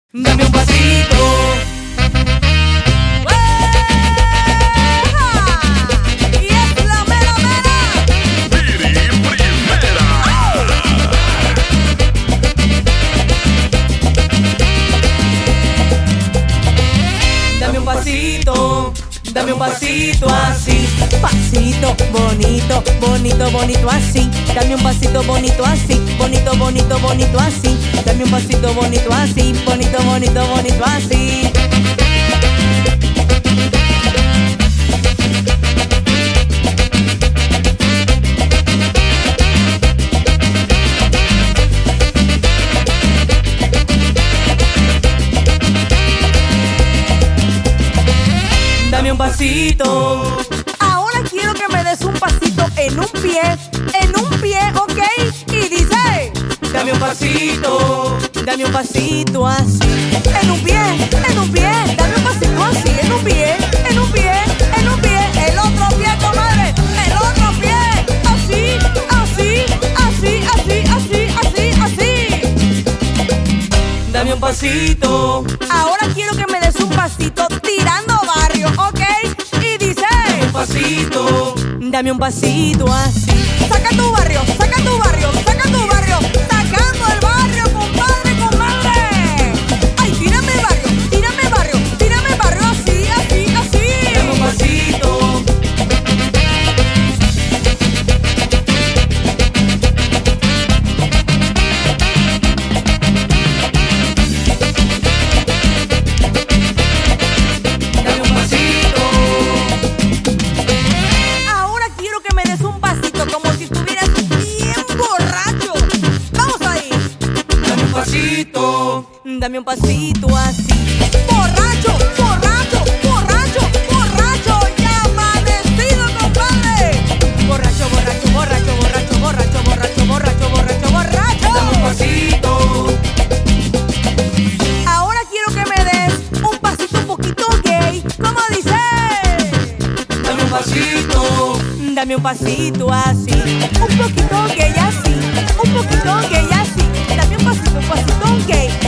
Dame un pasito. ¡Y es la mera mera! Piri Primera. Dame un pasito así. Pasito bonito, bonito, bonito así. Dame un pasito bonito así. Bonito, bonito, bonito así. Dame un pasito bonito así. Bonito, bonito, bonito así. Dame un pasito. Ahora quiero que me des un pasito en un pie, ¿ok? Y dice: dame un pasito así. En un pie, dame un pasito así. En un pie, en un pie, en un pie. El otro pie, comadre, el otro pie. Así, así, así, así, así, así, así. Dame un pasito. Ahora quiero que me des un pasito tirando barrio, ¿ok? Y dice: pasito. Dame un pasito así. Saca tu barrio, saca tu barrio, saca tu barrio. Sacando el barrio, compadre, comadre. Ay, tírame barrio, tírame barrio, tírame barrio. Así, así, así. Dame un pasito. Dame un pasito. Ahora quiero que me des un pasito como si estuvieras bien borracho. Vamos ahí. Dame un pasito. Dame un pasito así. Borracho, borracho, borracho, borracho. Ya amanecido, compadre. Borracho, borracho, borracho, borracho, borracho, borracho, borracho, borracho, borracho. Dame un pasito. Ahora quiero que me des un pasito un poquito gay. ¿Cómo dice? Dame un pasito. Dame un pasito así. Un poquito gay así. Un poquito gay así. Dame un pasito gay.